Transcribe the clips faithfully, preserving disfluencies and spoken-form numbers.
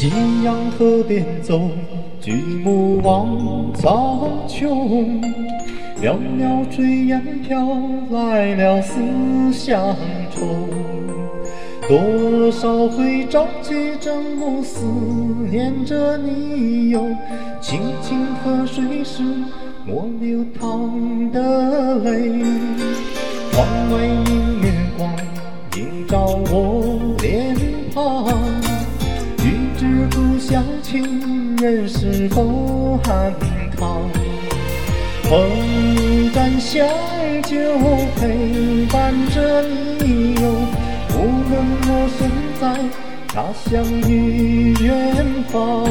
夕阳河边走，举目望苍穹。袅袅炊烟飘来了思乡愁，多少回朝夕睁目思念着你哟。轻轻喝水时莫流淌的泪，窗外明月光映照我脸庞。欲知故乡亲人是否安康，风一盏香酒陪伴着你哟。无论我身在他乡与远方，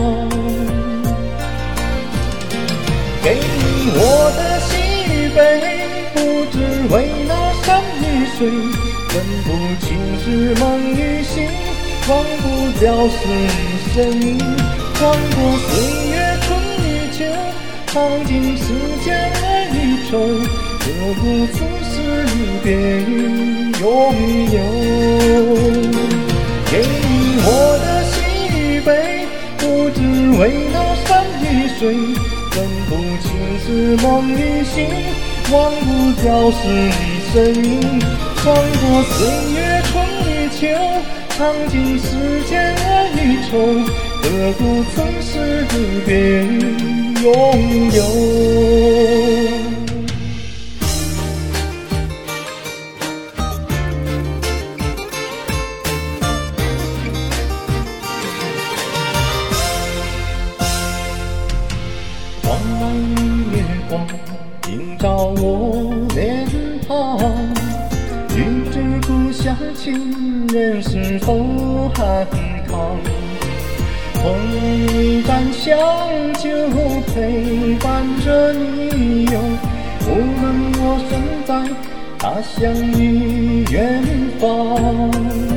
给你我的喜悲，不知为那山与水，分不清是梦与醒，忘不掉是身影。穿过岁月春与秋，尝尽世间爱与愁，何故此时离别与拥有。给你我的喜悲，不知为那山与水，分不清是梦与醒，忘不掉是身影。穿过岁月春与秋，尝尽世间爱与愁，何故曾是离别与拥有。窗外月光映照我脸庞，欲知故乡亲人是否安康。捧一盏香酒陪伴着你哟，无论我身在他乡与远方。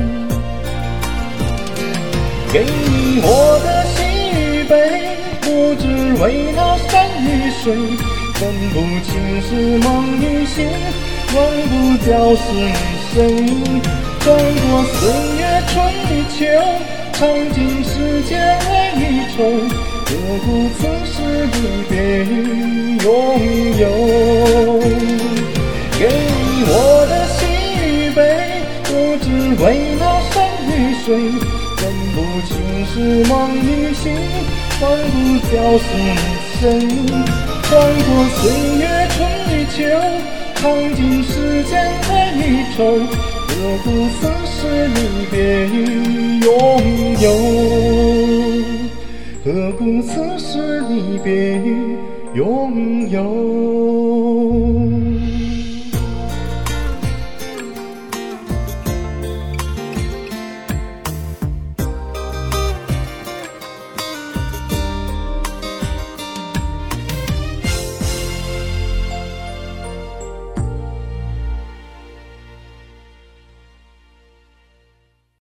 给你我的喜悲，不知为那山与水，分不清是梦与醒，忘不掉是身影。穿过岁月春与秋，尝尽世间爱与愁，何故此时离别与拥有。给你我的喜悲，不知为那山与水，分不清是梦与醒，忘不掉是身影。穿过岁月春与秋，尝尽世间爱与愁，何故此时离别与拥有。何故此时离别与拥有。